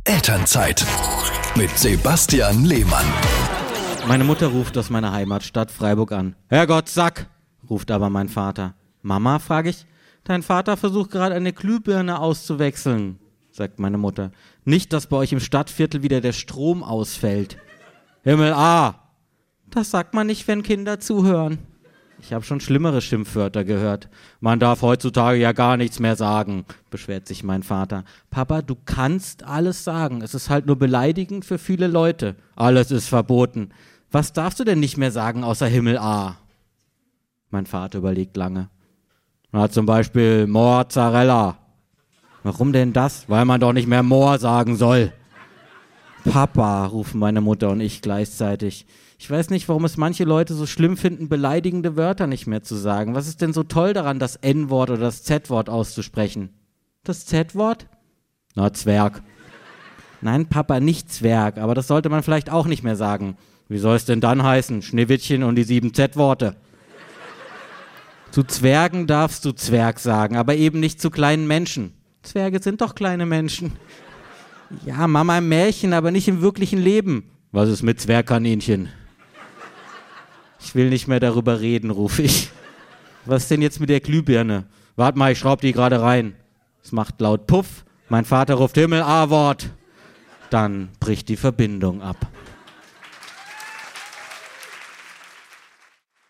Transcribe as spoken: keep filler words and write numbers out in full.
Elternzeit mit Sebastian Lehmann. Meine Mutter ruft aus meiner Heimatstadt Freiburg an. Herrgott, Sack, ruft aber mein Vater. Mama, frage ich, dein Vater versucht gerade eine Glühbirne auszuwechseln, sagt meine Mutter. Nicht, dass bei euch im Stadtviertel wieder der Strom ausfällt. Himmel A, das sagt man nicht, wenn Kinder zuhören. Ich habe schon schlimmere Schimpfwörter gehört. Man darf heutzutage ja gar nichts mehr sagen, beschwert sich mein Vater. Papa, du kannst alles sagen. Es ist halt nur beleidigend für viele Leute. Alles ist verboten. Was darfst du denn nicht mehr sagen außer Himmel A? Mein Vater überlegt lange. Na, zum Beispiel Mozzarella. Warum denn das? Weil man doch nicht mehr Moor sagen soll. Papa, rufen meine Mutter und ich gleichzeitig. Ich weiß nicht, warum es manche Leute so schlimm finden, beleidigende Wörter nicht mehr zu sagen. Was ist denn so toll daran, das En-Wort oder das Z-Wort auszusprechen? Das Z-Wort? Na, Zwerg. Nein, Papa, nicht Zwerg, aber das sollte man vielleicht auch nicht mehr sagen. Wie soll es denn dann heißen? Schneewittchen und die sieben Z-Worte. Zu Zwergen darfst du Zwerg sagen, aber eben nicht zu kleinen Menschen. Zwerge sind doch kleine Menschen. Ja, Mama im Märchen, aber nicht im wirklichen Leben. Was ist mit Zwergkaninchen? Ich will nicht mehr darüber reden, rufe ich. Was ist denn jetzt mit der Glühbirne? Warte mal, ich schraub die gerade rein. Es macht laut Puff. Mein Vater ruft Himmel A-Wort. Dann bricht die Verbindung ab.